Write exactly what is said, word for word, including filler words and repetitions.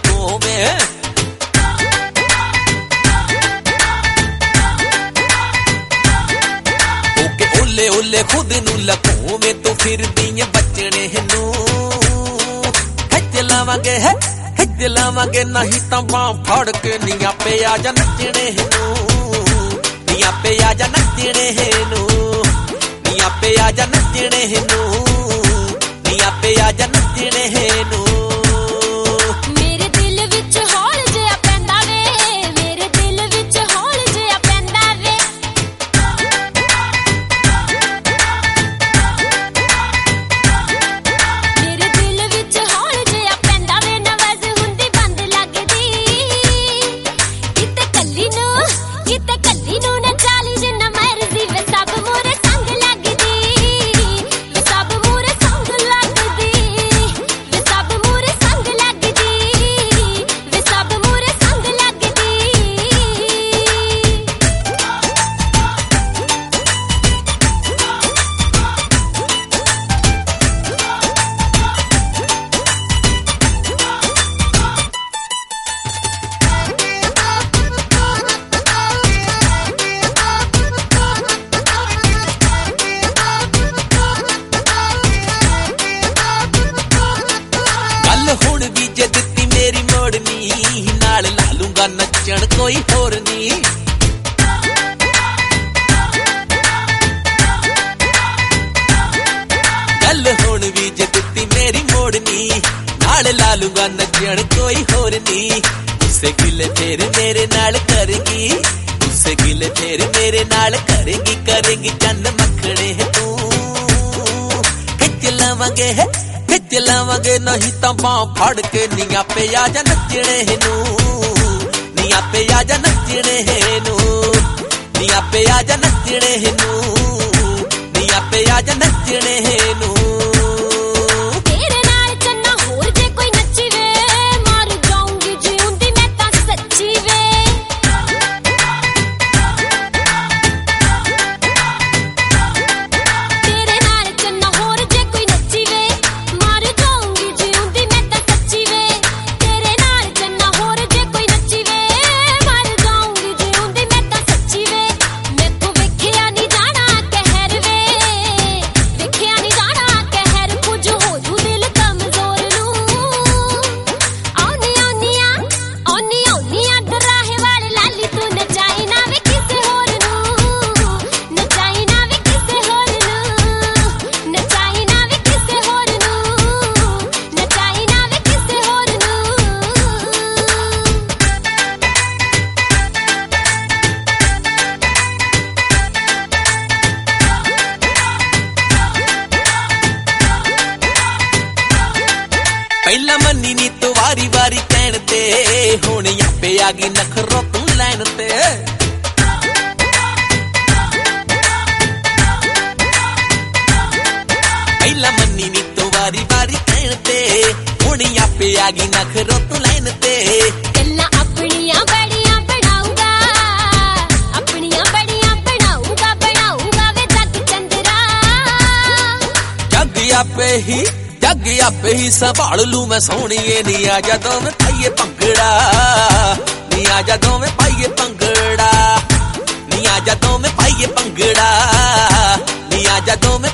ਲਕੋਵੇਂ okay ओले ओले खुद नू लकोवे तू फिर दिए बचने नू खच लावांगे है खच लावांगे नहीं तो बां फड़ के नी आपे आ जा नचने नू नी आपे आ जा नचने नू नी आपे आ जा नचने नू नी आपे आ जा नचने नू हुण भी जे दित्ती मेरी मोड़नी नाल ला लूंगा नचण कोई होर नी गल हुण भी जे दित्ती मेरी मोड़नी नाल ला लूंगा नचण कोई होर नी उससे गिले तेरे मेरे नाल करेगी उससे गिले तेरे मेरे नाल करेगी करेगी चंद मखणे तू खिच लावांगे है खिच लावांगे नहीं तो बां फड़ के नी आपे आ जा नचने नू नी आपे आ जा नचने नू नी आपे आ जा नचने नू नी आपे आ जा नचने नू पहला मनी नी तो वारी वारी कहण ते हुण आपे आ गई नखरो तू लैन ते पहला मनी नी तो वारी वारी कहण ते हुण आपे आ गई नखरो तू लैन ते गल्लां अपनियां बड़ियां बनाऊंगा अपनियां बड़ियां बनाऊंगा बनाऊंगा वे जग चंद्रा जग आपे ही जग आपे ही संभाल लू मैं सोहणीए नी आ जा दोवें पाइए भंगड़ा नी आ जा दोवें पाइए भंगड़ा नी आ जा दोवें पाइए भंगड़ा नी आ जा दोवें